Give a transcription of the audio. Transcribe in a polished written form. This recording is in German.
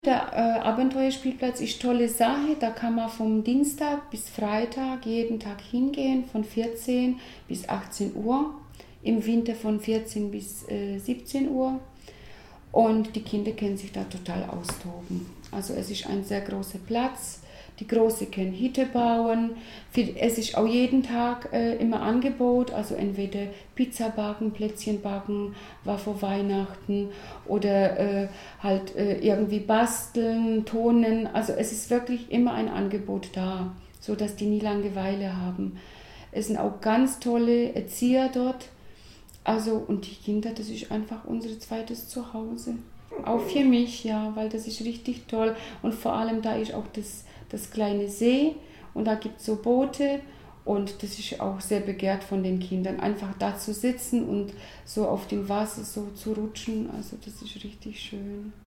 Der Abenteuerspielplatz ist eine tolle Sache. Da kann man vom Dienstag bis Freitag jeden Tag hingehen, von 14 bis 18 Uhr. Im Winter von 14 bis 17 Uhr. Und die Kinder können sich da total austoben. Also es ist ein sehr großer Platz. Die Großen können Hütte bauen. Es ist auch jeden Tag immer Angebot. Also entweder Pizza backen, Plätzchen backen, war vor Weihnachten oder halt irgendwie basteln, tonen. Also es ist wirklich immer ein Angebot da, sodass die nie Langeweile haben. Es sind auch ganz tolle Erzieher dort. Also, und die Kinder, das ist einfach unser zweites Zuhause. Auch für mich, ja, weil das ist richtig toll. Und vor allem, da ist auch das kleine See und da gibt es so Boote und das ist auch sehr begehrt von den Kindern. Einfach da zu sitzen und so auf dem Wasser so zu rutschen, also das ist richtig schön.